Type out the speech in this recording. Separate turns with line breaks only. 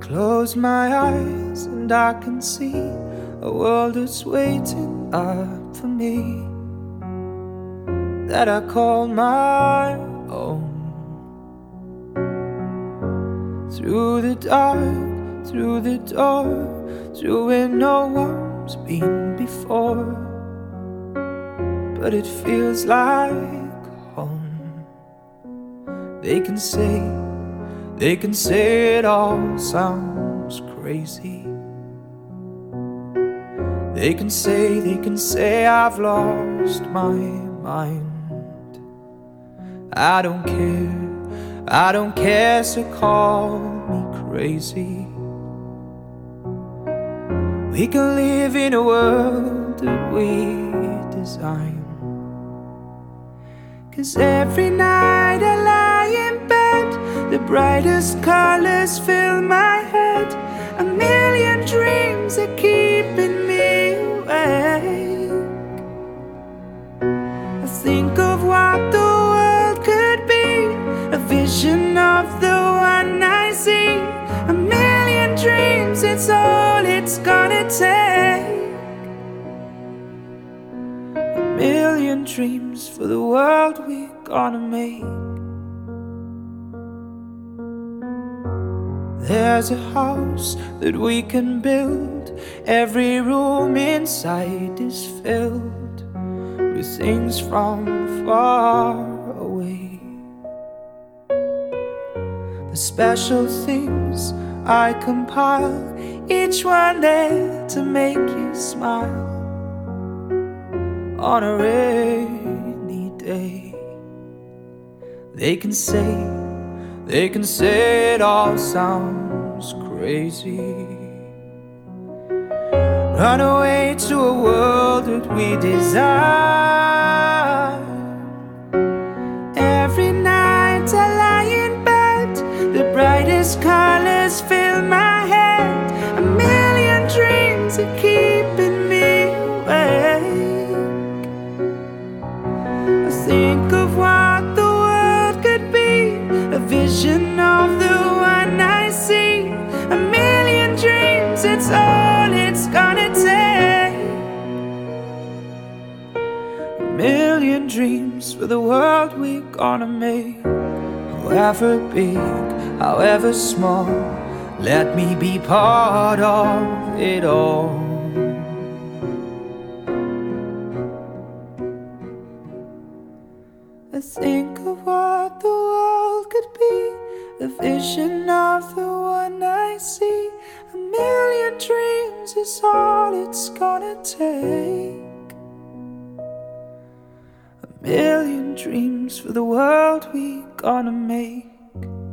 close my eyes and I can see a world that's waiting up for me, that I call my own. Through the dark, through the door, through where no one's been before, but it feels like home. They can say it all sounds crazy. They can say I've lost my mind. I don't care, so call me crazy. We can live in a world that we design, 'cause every night I lie in bed, the brightest colors fill my head. A million dreams are keeping me awake. I think of what the world could be, a vision of the one I see. A million dreams, it's all it's gonna take. A million dreams for the world we're gonna make. There's a house that we can build. Every room inside is filled with things from far away. The special things I compile, each one there to make you smile on a rainy day. They can say it all sounds crazy. Run away to a world that we design. Every night I lie in bed, the brightest colors fill my head. A million dreams are keeping me awake. I think of what the world could be, a vision of the one I see. A million dreams, it's all it's gonna take. A million dreams for the world we're gonna make. However big, however small, let me be part of it all. I think of what the world could be, the vision of the one I see. A million dreams is all it's gonna take. A million dreams for the world we gonna make.